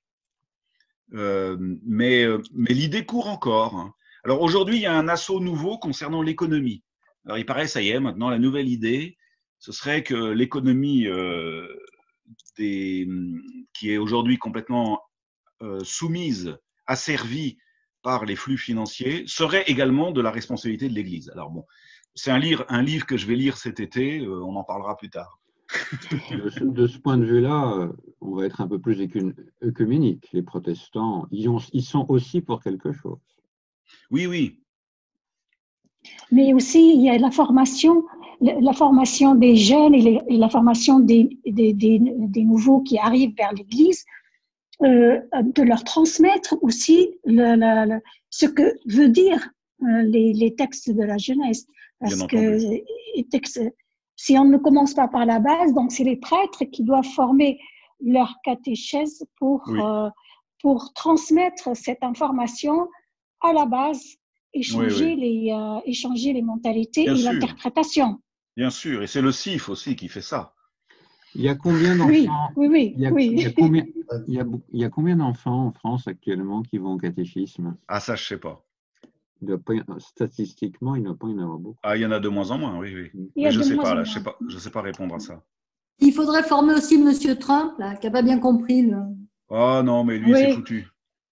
Mais l'idée court encore, hein. Alors aujourd'hui, il y a un assaut nouveau concernant l'économie. Alors il paraît, ça y est, maintenant la nouvelle idée, ce serait que l'économie qui est aujourd'hui complètement soumise, asservie par les flux financiers, serait également de la responsabilité de l'Église. Alors bon, c'est un livre que je vais lire cet été, on en parlera plus tard. De ce point de vue-là, on va être un peu plus œcuménique. Les protestants, ils sont aussi pour quelque chose. Oui, oui. Mais aussi, il y a la formation des jeunes et la formation des nouveaux qui arrivent vers l'Église, de leur transmettre aussi ce que veut dire les textes de la jeunesse. Parce que les textes, si on ne commence pas par la base, donc c'est les prêtres qui doivent former leur catéchèse pour transmettre cette information à la base, échanger les mentalités et l'interprétation. Bien sûr, et c'est le CIF aussi qui fait ça. Il y a combien d'enfants Il y a combien d'enfants en France actuellement qui vont au catéchisme? Ah, ça, je sais pas. Statistiquement, il ne doit pas y en avoir beaucoup. Ah, il y en a de moins en moins, oui, oui. Mais je sais pas, là, je sais pas répondre à ça. Il faudrait former aussi M. Trump, là, qui n'a pas bien compris. Oh non, mais lui, c'est foutu.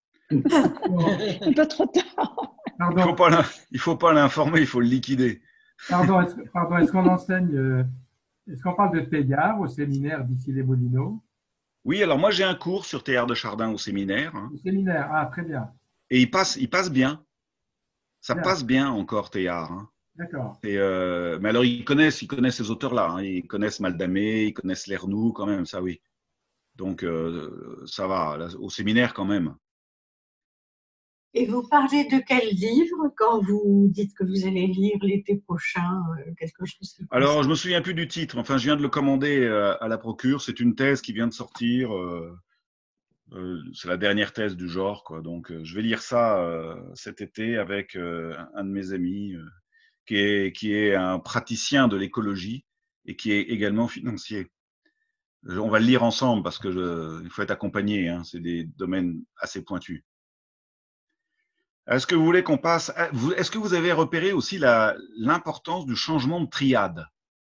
Un peu trop tard. Il faut pas l'informer, il faut le liquider. Pardon, est-ce qu'on enseigne, est-ce qu'on parle de Teilhard au séminaire d'Issy-les-Moulineaux? Oui, alors moi j'ai un cours sur Teilhard de Chardin au séminaire. Au séminaire, ah très bien. Et il passe bien. Ça passe bien encore Teilhard. Hein. D'accord. Mais alors ils connaissent ces auteurs-là. Hein. Ils connaissent Maldamé, ils connaissent Lernoux quand même, ça oui. Donc ça va, là, au séminaire quand même. Et vous parlez de quel livre quand vous dites que vous allez lire l'été prochain quelque chose qui Alors, je me souviens plus du titre. Enfin, je viens de le commander à la procure. C'est une thèse qui vient de sortir. C'est la dernière thèse du genre, quoi. Donc, je vais lire ça cet été avec un de mes amis qui est un praticien de l'écologie et qui est également financier. On va le lire ensemble parce que il faut être accompagné. Hein. C'est des domaines assez pointus. Est-ce que vous voulez qu'on passe? Est-ce que vous avez repéré aussi l'importance du changement de triade?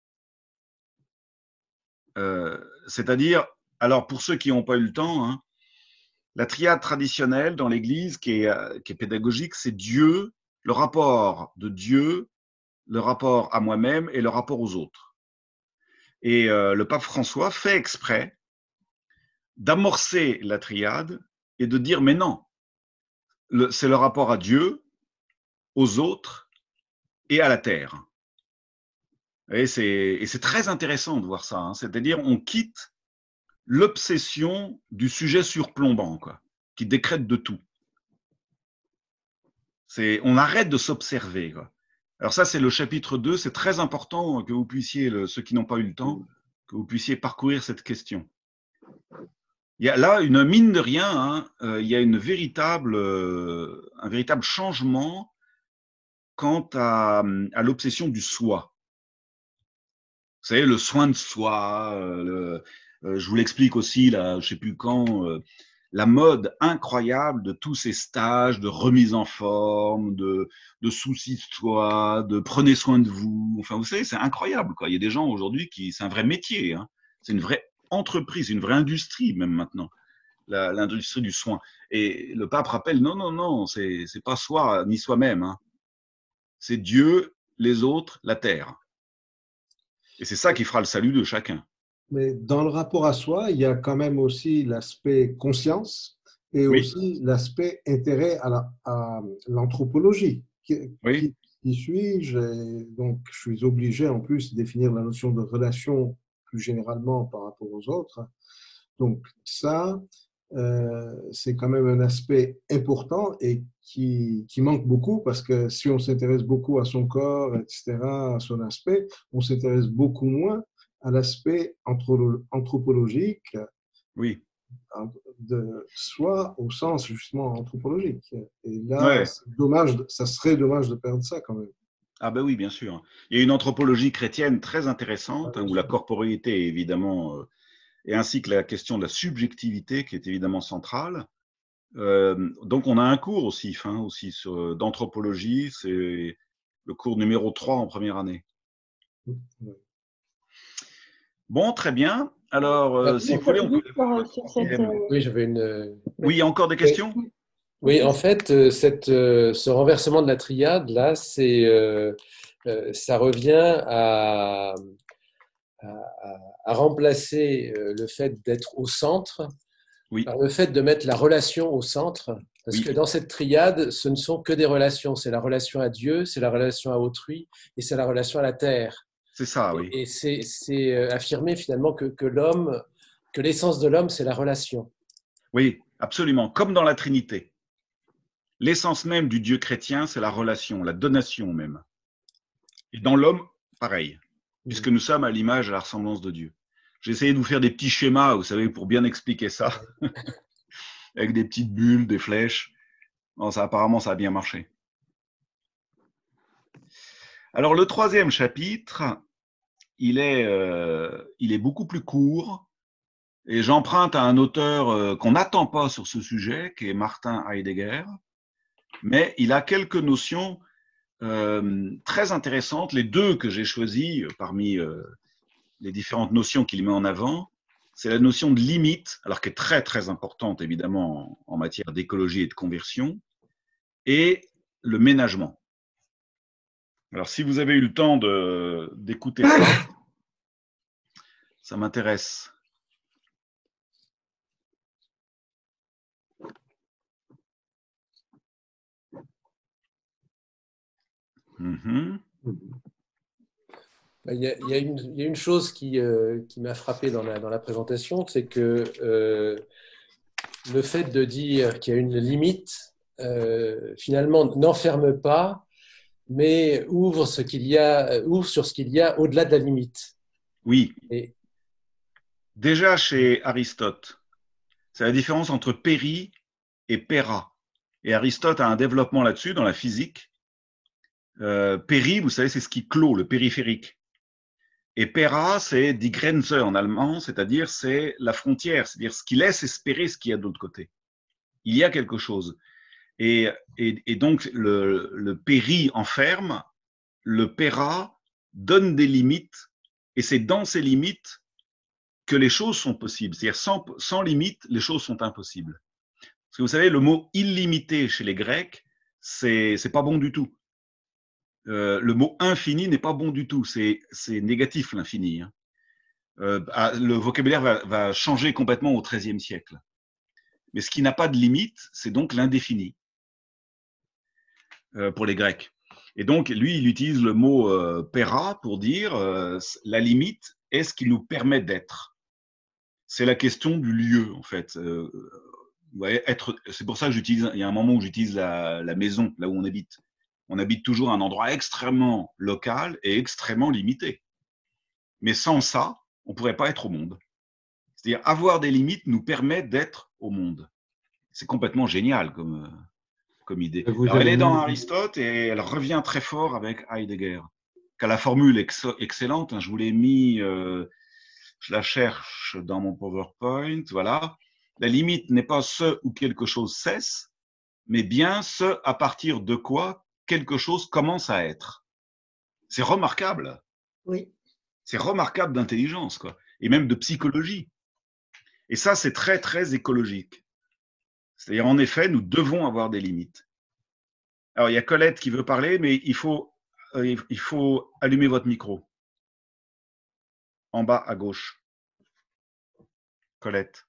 C'est-à-dire, alors pour ceux qui n'ont pas eu le temps, hein, la triade traditionnelle dans l'Église qui est pédagogique, c'est Dieu, le rapport de Dieu, le rapport à moi-même et le rapport aux autres. Et le pape François fait exprès d'amorcer la triade et de dire mais non. C'est le rapport à Dieu, aux autres et à la terre. Et c'est très intéressant de voir ça. Hein. C'est-à-dire, on quitte l'obsession du sujet surplombant, quoi, qui décrète de tout. On arrête de s'observer. Alors ça, c'est le chapitre 2. C'est très important que vous puissiez, ceux qui n'ont pas eu le temps, que vous puissiez parcourir cette question. Il y a là une mine de rien, hein, il y a un véritable changement quant à l'obsession du soi. Vous savez, le soin de soi, je vous l'explique aussi, là, je ne sais plus quand, la mode incroyable de tous ces stages de remise en forme, de soucis de soi, de prenez soin de vous. Enfin, vous savez, c'est incroyable, quoi. Il y a des gens aujourd'hui c'est un vrai métier, hein. C'est une vraie entreprise, une vraie industrie même maintenant, l'industrie du soin. Et le pape rappelle, non, c'est pas soi ni soi-même, hein. C'est Dieu, les autres, la terre. Et c'est ça qui fera le salut de chacun. Mais dans le rapport à soi, il y a quand même aussi l'aspect conscience et aussi l'aspect intérêt à l'anthropologie. Qui suis-je? Donc, je suis obligé en plus de définir la notion de relation plus généralement par rapport aux autres. Donc, ça, c'est quand même un aspect important et qui manque beaucoup parce que si on s'intéresse beaucoup à son corps, etc., à son aspect, on s'intéresse beaucoup moins à l'aspect anthropologique Oui. de soi au sens justement anthropologique. Et là, Ouais. ça serait dommage de perdre ça quand même. Ah ben oui, bien sûr. Il y a une anthropologie chrétienne très intéressante, Ah, où la corporéité évidemment, et ainsi que la question de la subjectivité qui est évidemment centrale. Donc on a un cours aussi d'anthropologie, c'est le cours numéro 3 en première année. Bon, très bien. Alors, si vous voulez, on peut... Oui, j'avais une... Oui, il y a encore des questions? Oui, en fait, ce renversement de la triade, là, ça revient à remplacer le fait d'être au centre par le fait de mettre la relation au centre. Parce que dans cette triade, ce ne sont que des relations. C'est la relation à Dieu, c'est la relation à autrui et c'est la relation à la terre. C'est ça, oui. Et c'est affirmer finalement que l'homme, que l'essence de l'homme, c'est la relation. Oui, absolument. Comme dans la Trinité. L'essence même du Dieu chrétien, c'est la relation, la donation même. Et dans l'homme, pareil, puisque nous sommes à l'image et à la ressemblance de Dieu. J'ai essayé de vous faire des petits schémas, vous savez, pour bien expliquer ça, avec des petites bulles, des flèches. Bon, apparemment, ça a bien marché. Alors, le 3e chapitre, il est beaucoup plus court, et j'emprunte à un auteur qu'on n'attend pas sur ce sujet, qui est Martin Heidegger, mais il a quelques notions très intéressantes. Les deux que j'ai choisies parmi les différentes notions qu'il met en avant, c'est la notion de limite, alors qui est très très importante évidemment en matière d'écologie et de conversion, et le ménagement. Alors si vous avez eu le temps d'écouter ça, ça m'intéresse. Il y a une chose qui m'a frappé dans la présentation, c'est que le fait de dire qu'il y a une limite, finalement, n'enferme pas, mais ouvre sur ce qu'il y a au-delà de la limite. Oui. Déjà chez Aristote, c'est la différence entre péri et péra. Et Aristote a un développement là-dessus dans la physique. Péri, vous savez, c'est ce qui clôt, le périphérique. Et péra, c'est die Grenze en allemand, c'est-à-dire c'est la frontière, c'est-à-dire ce qui laisse espérer ce qu'il y a de l'autre côté. Il y a quelque chose. Et donc, le péri enferme, le péra donne des limites, et c'est dans ces limites que les choses sont possibles. C'est-à-dire, sans limite, les choses sont impossibles. Parce que vous savez, le mot illimité chez les Grecs, c'est pas bon du tout. Le mot infini n'est pas bon du tout, c'est négatif l'infini. Hein. Le vocabulaire va changer complètement au XIIIe siècle. Mais ce qui n'a pas de limite, c'est donc l'indéfini pour les Grecs. Et donc, lui, il utilise le mot péra pour dire la limite est ce qui nous permet d'être. C'est la question du lieu, en fait. C'est pour ça que il y a un moment où j'utilise la maison, là où on habite. On habite toujours à un endroit extrêmement local et extrêmement limité. Mais sans ça, on ne pourrait pas être au monde. C'est-à-dire, avoir des limites nous permet d'être au monde. C'est complètement génial comme idée. Alors, elle est dans Aristote et elle revient très fort avec Heidegger, qui a la formule excellente. Hein, je vous l'ai mis, je la cherche dans mon PowerPoint. Voilà. La limite n'est pas ce où quelque chose cesse, mais bien ce à partir de quoi quelque chose commence à être. C'est remarquable. Oui. C'est remarquable d'intelligence, quoi, et même de psychologie. Et ça, c'est très, très écologique. C'est-à-dire, en effet, nous devons avoir des limites. Alors, il y a Colette qui veut parler, mais il faut allumer votre micro. En bas à gauche. Colette.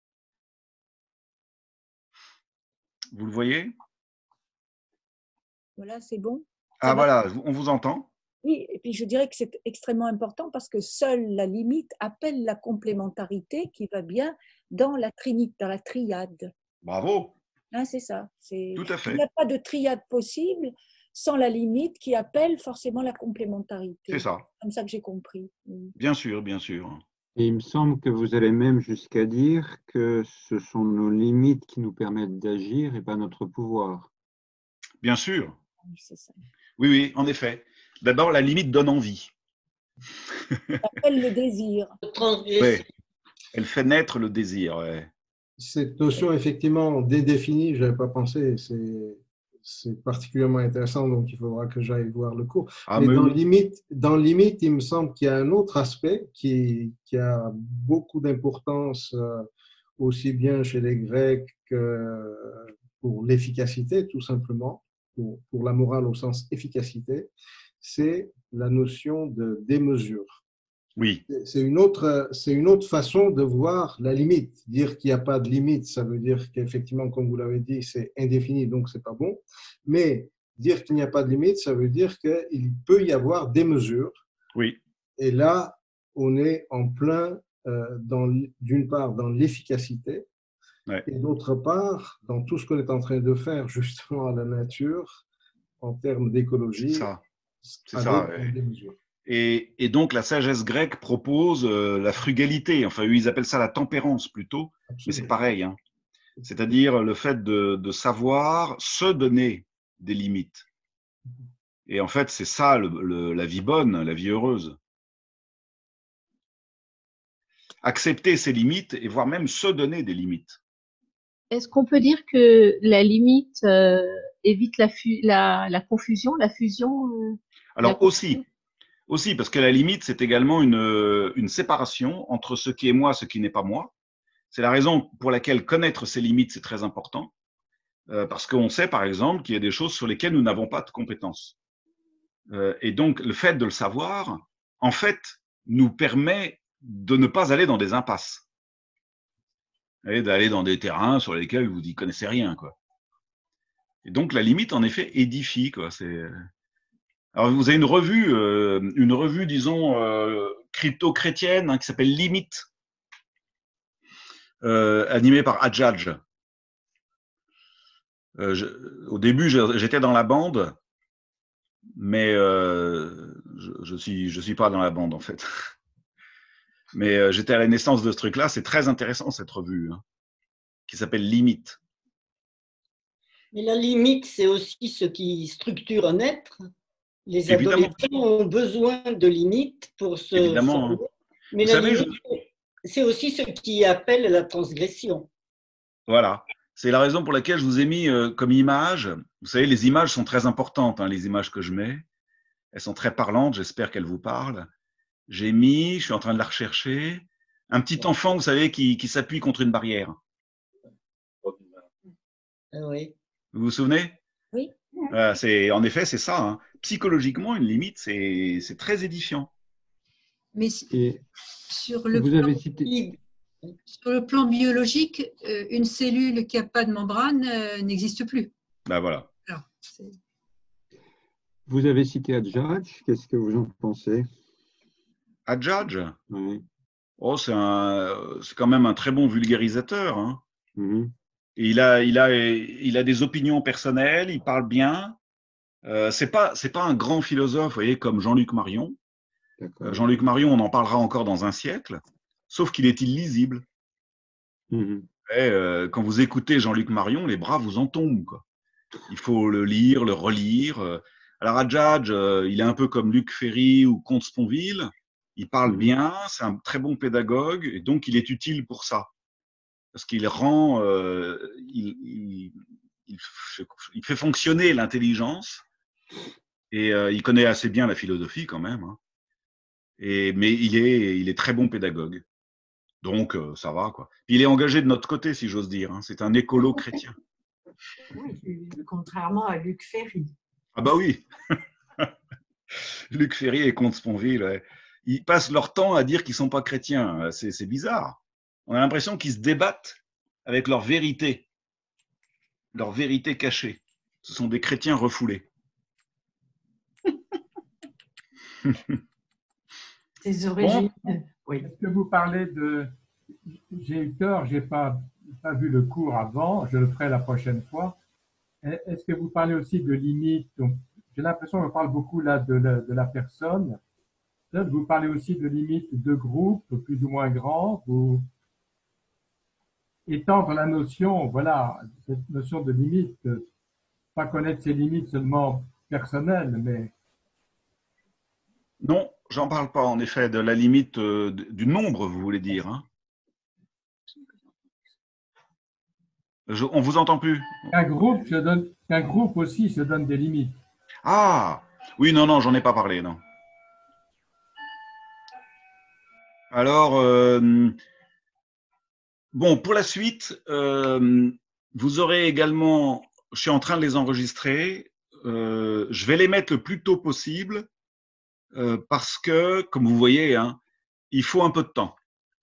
Vous le voyez? Voilà, c'est bon. Ah, voilà, on vous entend. Oui, et puis je dirais que c'est extrêmement important parce que seule la limite appelle la complémentarité qui va bien dans la trinité, dans la triade. Bravo. Hein, c'est ça. Tout à Il fait. n'y a pas de triade possible sans la limite qui appelle forcément la complémentarité. C'est ça. C'est comme ça que j'ai compris. Bien sûr, bien sûr. Et il me semble que vous allez même jusqu'à dire que ce sont nos limites qui nous permettent d'agir et pas notre pouvoir. Bien sûr. C'est ça. Oui, oui, en effet. D'abord, la limite donne envie. Ça appelle le désir. Ouais. Elle fait naître le désir. Ouais. Cette notion, effectivement, dédéfinie, je n'avais pas pensé, c'est particulièrement intéressant, donc il faudra que j'aille voir le cours. Mais dans limite, il me semble qu'il y a un autre aspect qui a beaucoup d'importance, aussi bien chez les Grecs que pour l'efficacité, tout simplement, pour la morale au sens efficacité, c'est la notion de démesure. Oui. C'est une autre façon de voir la limite. Dire qu'il n'y a pas de limite, ça veut dire qu'effectivement, comme vous l'avez dit, c'est indéfini, donc c'est pas bon. Mais dire qu'il n'y a pas de limite, ça veut dire qu'il peut y avoir des mesures. Oui. Et là, on est en plein, d'une part, dans l'efficacité, ouais. Et d'autre part, dans tout ce qu'on est en train de faire justement à la nature, en termes d'écologie, c'est ça. Des mesures. Et donc, la sagesse grecque propose la frugalité. Enfin, eux, ils appellent ça la tempérance plutôt. Absolument. Mais c'est pareil. Hein. C'est-à-dire le fait de savoir se donner des limites. Et en fait, c'est ça la vie bonne, la vie heureuse. Accepter ses limites et voire même se donner des limites. Est-ce qu'on peut dire que la limite évite la confusion, la fusion Alors aussi, parce que la limite, c'est également une séparation entre ce qui est moi, ce qui n'est pas moi. C'est la raison pour laquelle connaître ses limites, c'est très important. Parce qu'on sait, par exemple, qu'il y a des choses sur lesquelles nous n'avons pas de compétences. Et donc, le fait de le savoir, en fait, nous permet de ne pas aller dans des impasses. Et d'aller dans des terrains sur lesquels vous n'y connaissez rien, quoi. Et donc, la limite, en effet, édifie, quoi. Alors, vous avez une revue, disons, crypto-chrétienne, hein, qui s'appelle Limite, animée par Adjadj. Au début, j'étais dans la bande, mais je suis pas dans la bande, en fait. Mais j'étais à la naissance de ce truc-là. C'est très intéressant, cette revue, hein, qui s'appelle Limite. Mais la limite, c'est aussi ce qui structure un être. Les adolescents ont besoin de limites pour se former. Mais la limite, c'est aussi ce qui appelle la transgression. Voilà. C'est la raison pour laquelle je vous ai mis comme image. Vous savez, les images sont très importantes, hein, les images que je mets. Elles sont très parlantes, j'espère qu'elles vous parlent. Je suis en train de la rechercher, un petit enfant, vous savez, qui s'appuie contre une barrière. Oui. Vous vous souvenez? Oui. En effet, c'est ça. Hein. Psychologiquement, une limite, c'est très édifiant. Mais sur le plan biologique, une cellule qui n'a pas de membrane n'existe plus. Ben voilà. Alors, vous avez cité Adjadj, qu'est-ce que vous en pensez? Adjadj? Oui. Oh, c'est quand même un très bon vulgarisateur. Hein. Mm-hmm. Et il a des opinions personnelles, il parle bien. C'est pas un grand philosophe, vous voyez, comme Jean-Luc Marion. Jean-Luc Marion, on en parlera encore dans un siècle, sauf qu'il est illisible. Mm-hmm. Et, quand vous écoutez Jean-Luc Marion, les bras vous en tombent, quoi. Il faut le lire, le relire. Alors Adjadj, il est un peu comme Luc Ferry ou Comte Sponville. Il parle bien, c'est un très bon pédagogue, et donc il est utile pour ça. Parce qu'il rend, il fait fonctionner l'intelligence, et il connaît assez bien la philosophie quand même. Hein. Mais il est très bon pédagogue. Donc ça va, quoi. Puis il est engagé de notre côté, si j'ose dire. Hein. C'est un écolo chrétien. Oui, contrairement à Luc Ferry. Ah bah oui. Luc Ferry et Comte Sponville, ouais. Ils passent leur temps à dire qu'ils ne sont pas chrétiens. C'est bizarre. On a l'impression qu'ils se débattent avec leur vérité cachée. Ce sont des chrétiens refoulés. Ses origines. Oui. Est-ce que vous parlez de... J'ai eu tort, je n'ai pas vu le cours avant, je le ferai la prochaine fois. Est-ce que vous parlez aussi de limites? J'ai l'impression qu'on parle beaucoup là de la personne. Vous parlez aussi de limites de groupe, plus ou moins grands. Vous étendre la notion, voilà, cette notion de limite, pas connaître ses limites seulement personnelles, mais... Non, j'en parle pas, en effet, de la limite du nombre, vous voulez dire. Hein. On vous entend plus. Qu'un groupe aussi se donne des limites. Ah, oui, non, j'en ai pas parlé, non. Alors, bon, pour la suite, vous aurez également, je suis en train de les enregistrer, je vais les mettre le plus tôt possible parce que, comme vous voyez, hein, il faut un peu de temps.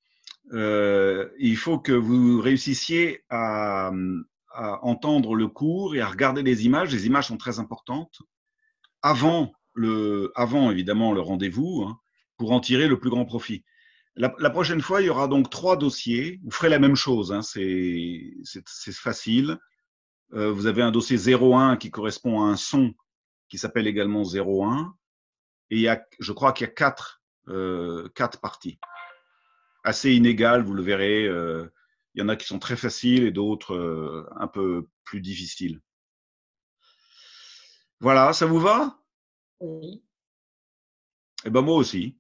Il faut que vous réussissiez à entendre le cours et à regarder les images. Les images sont très importantes avant évidemment le rendez-vous, hein, pour en tirer le plus grand profit. La prochaine fois, il y aura donc 3 dossiers. Vous ferez la même chose, hein, c'est facile. Vous avez un dossier 01 qui correspond à un son qui s'appelle également 01. Et je crois qu'il y a 4 parties. Assez inégales, vous le verrez. Il y en a qui sont très faciles et d'autres un peu plus difficiles. Voilà, ça vous va? Oui. Eh ben moi aussi.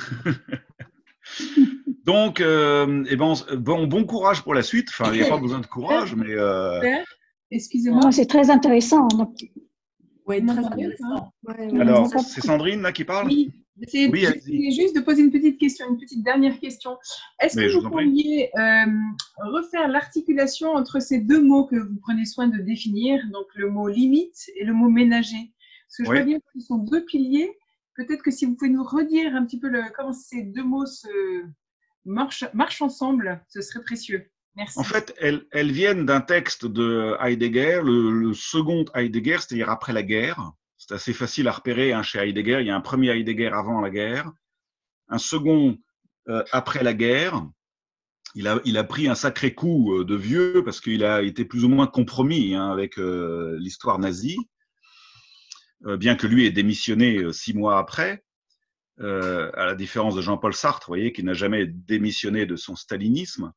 Donc, bon courage pour la suite. Enfin, il n'y a pas besoin de courage, mais... Excusez-moi. C'est très intéressant. Oui, très intéressant. Alors, c'est Sandrine là qui parle? Oui, j'essayais juste de poser une petite dernière question. Est-ce que vous pourriez refaire l'articulation entre ces 2 mots que vous prenez soin de définir, donc le mot limite et le mot ménager? Parce que je vois bien que ce sont 2 piliers. Peut-être que si vous pouvez nous redire un petit peu comment ces 2 mots marchent ensemble, ce serait précieux. Merci. En fait, elles viennent d'un texte de Heidegger, le second Heidegger, c'est-à-dire après la guerre. C'est assez facile à repérer, hein, chez Heidegger. Il y a un premier Heidegger avant la guerre, un second après la guerre. Il a pris un sacré coup de vieux parce qu'il a été plus ou moins compromis, hein, avec l'histoire nazie, bien que lui ait démissionné 6 mois après. À la différence de Jean-Paul Sartre, vous voyez, qui n'a jamais démissionné de son stalinisme.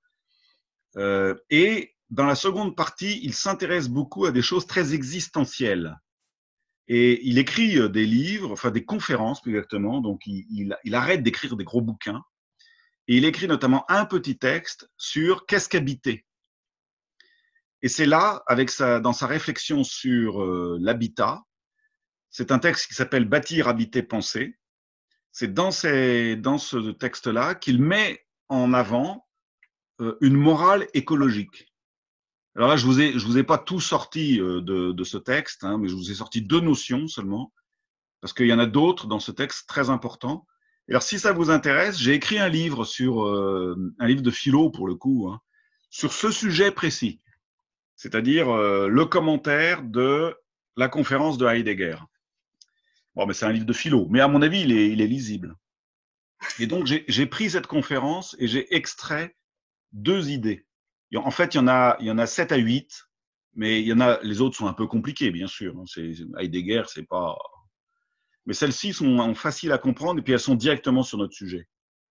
Et dans la seconde partie, il s'intéresse beaucoup à des choses très existentielles. Et il écrit des livres, enfin des conférences plus exactement, donc il arrête d'écrire des gros bouquins. Et il écrit notamment un petit texte sur qu'est-ce qu'habiter. Et c'est là, dans sa réflexion sur l'habitat, c'est un texte qui s'appelle « Bâtir, habiter, penser ». C'est dans ce texte-là qu'il met en avant une morale écologique. Alors là, je vous ai pas tout sorti de ce texte, hein, mais je vous ai sorti 2 notions seulement, parce qu'il y en a d'autres dans ce texte très importants. Et alors, si ça vous intéresse, j'ai écrit un livre un livre de philo pour le coup, hein, sur ce sujet précis, c'est-à-dire le commentaire de la conférence de Heidegger. Bon, mais c'est un livre de philo, mais à mon avis, il est lisible. Et donc, j'ai pris cette conférence et j'ai extrait 2 idées. En fait, il y en a 7 à 8, mais les autres sont un peu compliqués, bien sûr. Heidegger, c'est pas... Mais celles-ci sont faciles à comprendre et puis elles sont directement sur notre sujet.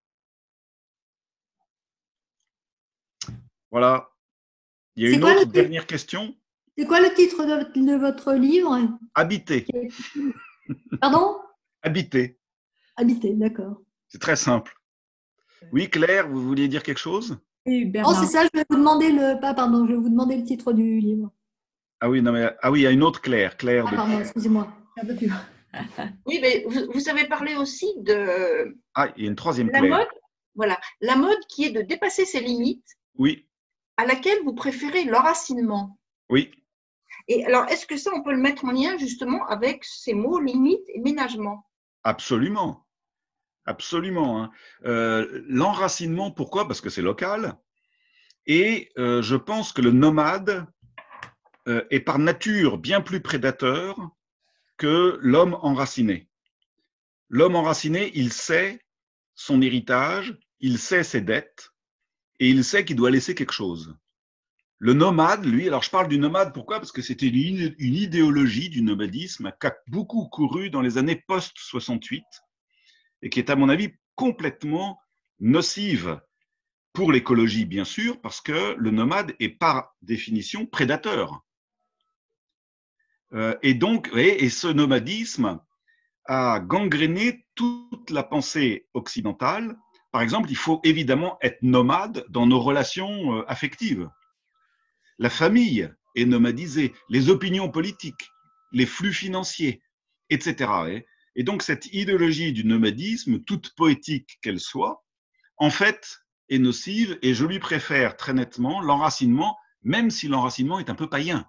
Voilà. Il y a une autre dernière question. C'est quoi le titre de votre livre? Habiter. Pardon? Habiter. Habiter, d'accord. C'est très simple. Oui, Claire, vous vouliez dire quelque chose? Oh, c'est ça, je vais vous demander je vais vous demander le titre du livre. Ah oui, il y a une autre Claire. Claire de... pardon, excusez-moi. Oui, mais vous avez parlé aussi de... Ah, il y a une troisième la Claire. mode, voilà, la mode qui est de dépasser ses limites, oui, à laquelle vous préférez l'enracinement. Oui. Et alors, est-ce que ça, on peut le mettre en lien justement avec ces mots limite et ménagement? Absolument. Absolument. Hein. L'enracinement, pourquoi? Parce que c'est local. Et je pense que le nomade est par nature bien plus prédateur que l'homme enraciné. l'homme enraciné, il sait son héritage, il sait ses dettes, et il sait qu'il doit laisser quelque chose. Le nomade, lui, alors je parle du nomade, pourquoi? Parce que c'était une idéologie du nomadisme qui a beaucoup couru dans les années post-68 et qui est, à mon avis, complètement nocive pour l'écologie, bien sûr, parce que le nomade est par définition prédateur. Et donc, et ce nomadisme a gangréné toute la pensée occidentale. Par exemple, il faut évidemment être nomade dans nos relations affectives. La famille est nomadisée, les opinions politiques, les flux financiers, etc. Et donc, cette idéologie du nomadisme, toute poétique qu'elle soit, en fait, est nocive, et je lui préfère très nettement l'enracinement, même si l'enracinement est un peu païen.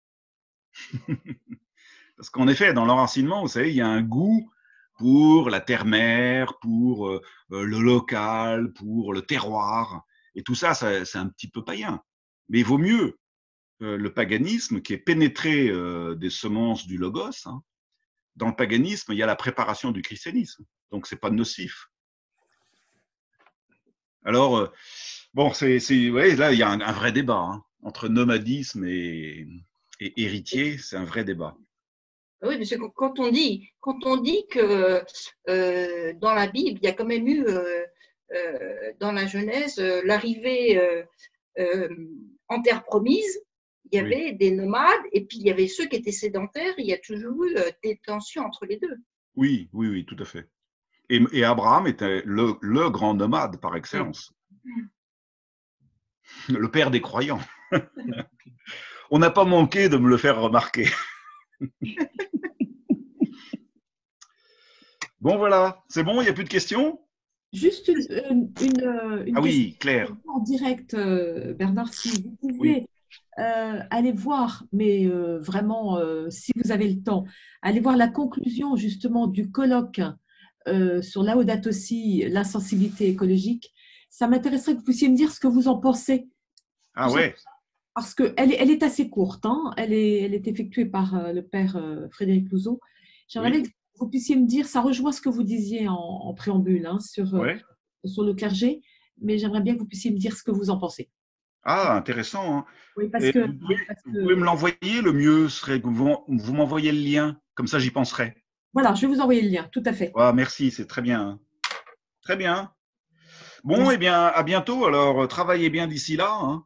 Parce qu'en effet, dans l'enracinement, vous savez, il y a un goût pour la terre-mère, pour le local, pour le terroir. Et tout ça, c'est un petit peu païen. Mais il vaut mieux le paganisme qui est pénétré des semences du logos. Hein. Dans le paganisme, il y a la préparation du christianisme. Donc, ce n'est pas nocif. Alors, bon, ouais, là, il y a un vrai débat hein, entre nomadisme et héritier. C'est un vrai débat. Oui, parce que quand on dit que dans la Bible, il y a quand même eu, dans la Genèse, l'arrivée en terre promise, il y avait des nomades et puis il y avait ceux qui étaient sédentaires. Il y a toujours eu des tensions entre les deux. Oui, tout à fait. Et Abraham était le grand nomade par excellence. Le père des croyants. On n'a pas manqué de me le faire remarquer. Bon, voilà. C'est bon, il n'y a plus de questions? Juste une ah oui, question Claire. en direct, Bernard, si vous pouvez aller voir, mais vraiment, si vous avez le temps, aller voir la conclusion justement du colloque sur Laudato Si, l'insensibilité écologique. Ça m'intéresserait que vous puissiez me dire ce que vous en pensez. Ah ouais. Parce qu'elle est assez courte. Hein. Elle est effectuée par le père Frédéric Louzeau. J'aimerais bien que vous puissiez me dire, ça rejoint ce que vous disiez en préambule hein, sur le clergé, mais j'aimerais bien que vous puissiez me dire ce que vous en pensez. Ah, intéressant. Hein. Oui, vous pouvez me l'envoyer, le mieux serait que vous m'envoyez le lien, comme ça j'y penserai. Voilà, je vais vous envoyer le lien, tout à fait. Ah, merci, c'est très bien. Hein. Très bien. Bon, eh bien, à bientôt. Alors, travaillez bien d'ici là. Hein.